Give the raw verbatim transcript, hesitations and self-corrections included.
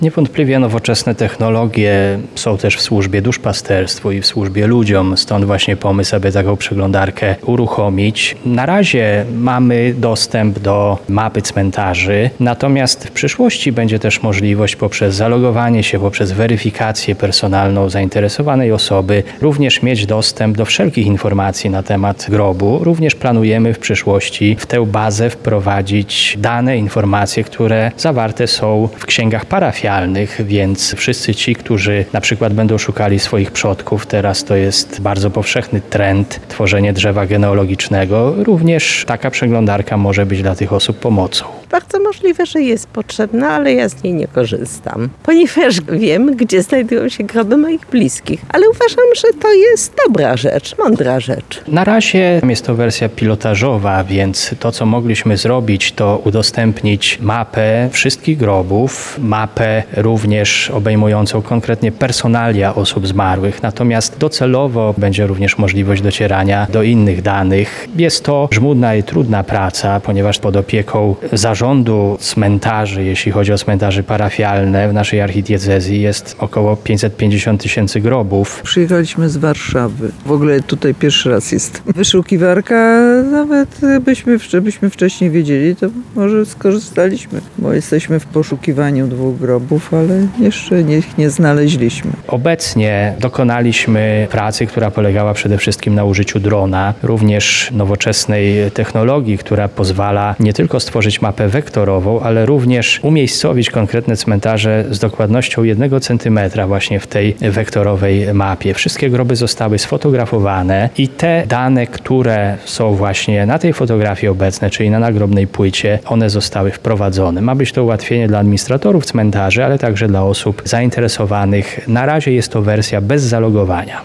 Niewątpliwie nowoczesne technologie są też w służbie duszpasterstwu i w służbie ludziom, stąd właśnie pomysł, aby taką przeglądarkę uruchomić. Na razie mamy dostęp do mapy cmentarzy, natomiast w przyszłości będzie też możliwość poprzez zalogowanie się, poprzez weryfikację personalną zainteresowanej osoby, również mieć dostęp do wszelkich informacji na temat grobu. Również planujemy w przyszłości w tę bazę wprowadzić dane, informacje, które zawarte są w księgach parafialnych, więc wszyscy ci, którzy na przykład będą szukali swoich przodków, teraz to jest bardzo powszechny trend, tworzenie drzewa genealogicznego, również taka przeglądarka może być dla tych osób pomocą. Bardzo możliwe, że jest potrzebna, ale ja z niej nie korzystam, ponieważ wiem, gdzie znajdują się groby moich bliskich. Ale uważam, że to jest dobra rzecz, mądra rzecz. Na razie jest to wersja pilotażowa, więc to, co mogliśmy zrobić, to udostępnić mapę wszystkich grobów, mapę również obejmującą konkretnie personalia osób zmarłych. Natomiast docelowo będzie również możliwość docierania do innych danych. Jest to żmudna i trudna praca, ponieważ pod opieką zarządu cmentarzy, jeśli chodzi o cmentarzy parafialne w naszej archidiecezji, jest około pięćset pięćdziesiąt tysięcy grobów. Przyjechaliśmy z Warszawy. W ogóle tutaj pierwszy raz jest wyszukiwarka. Nawet byśmy, byśmy wcześniej wiedzieli, to może skorzystaliśmy, bo jesteśmy w poszukiwaniu dwóch grobów, ale jeszcze ich nie znaleźliśmy. Obecnie dokonaliśmy pracy, która polegała przede wszystkim na użyciu drona, również nowoczesnej technologii, która pozwala nie tylko stworzyć mapę wektorową, ale również umiejscowić konkretne cmentarze z dokładnością jednego centymetra właśnie w tej wektorowej mapie. Wszystkie groby zostały sfotografowane i te dane, które są właśnie na tej fotografii obecne, czyli na nagrobnej płycie, one zostały wprowadzone. Ma być to ułatwienie dla administratorów cmentarzy, ale także dla osób zainteresowanych. Na razie jest to wersja bez zalogowania.